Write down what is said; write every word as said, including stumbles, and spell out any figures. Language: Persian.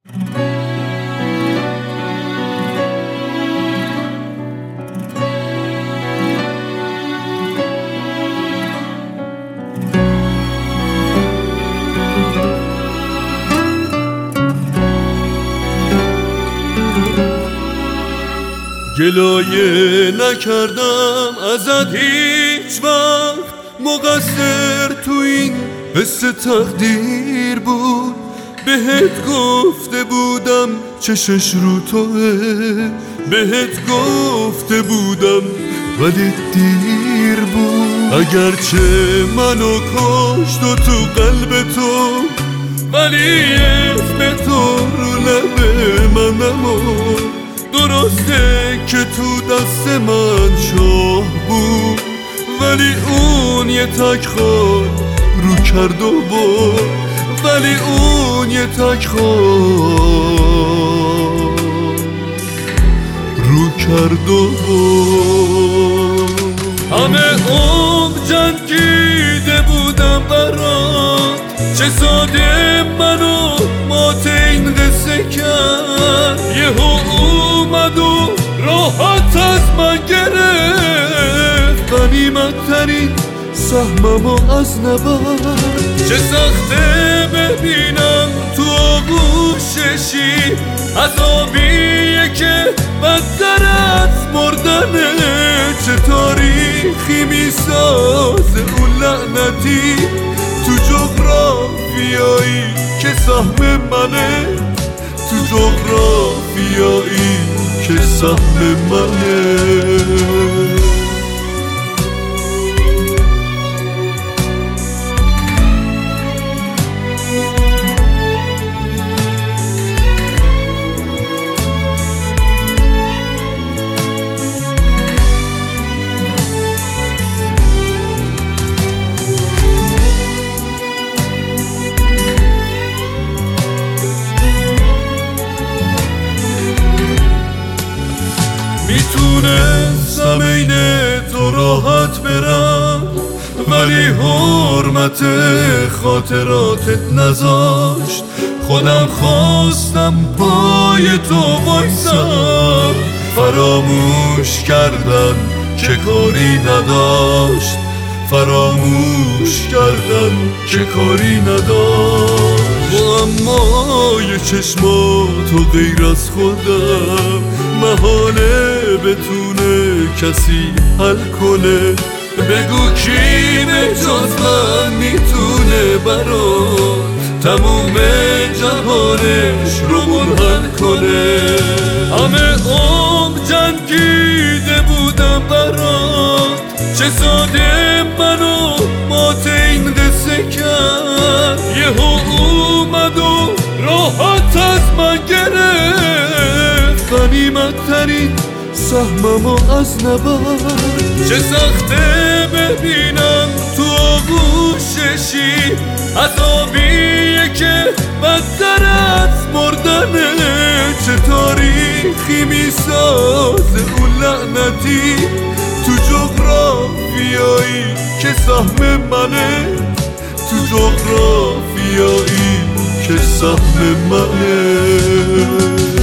گلایه نکردم ازت هیچ وقت، مقصر تو این حس تقدیر بود. بهت گفته بودم چشش رو توه، بهت گفته بودم ولی دیر بود. اگرچه منو کشت و تو قلب تو، ولی اسم تو رو لب من نمون. درسته که تو دست من شاه بود، ولی اون یه تک خال رو کرد و برد، ولی اون یه تک خال رو کرد و برد. همه عمر جنگیده بودم برات، چه ساده منو مات این قصه کرد. یهو اومد و راحت از من گرفت، غنیمت ترین سهممو از نبرد. چه سخته ببینم تو آغوششی، عذابیه که بدتر از مردنه. چه تاریخی میسازه اون لعنتی تو جغرافیایی که سهم منه، تو جغرافیایی که سهم منه. میتونستم این تو راحت برم، ولی حرمت خاطراتت نذاشت. خودم خواستم پای تو وایسم، فراموش کردن که کاری نداشت، فراموش کردن که کاری نداشت. معمای چشماتو غیر از خودم محاله بتونه کسی حل کنه. بگو کی به جز من میتونه برات تموم جهانش رو منحل کنه. همه عمر جنگیده بودم برات، چه ساده منو مات این قصه کرد. یهو اومد و راحت از من گرفت، غنیمت ترین سهممو از نبرد. چه سخته ببینم تو آغوششی، عذابیه که بدتر از مردنه. چه تاریخی میسازه اون لعنتی تو جغرافیایی که سهم منه، تو جغرافیایی که سهم منه.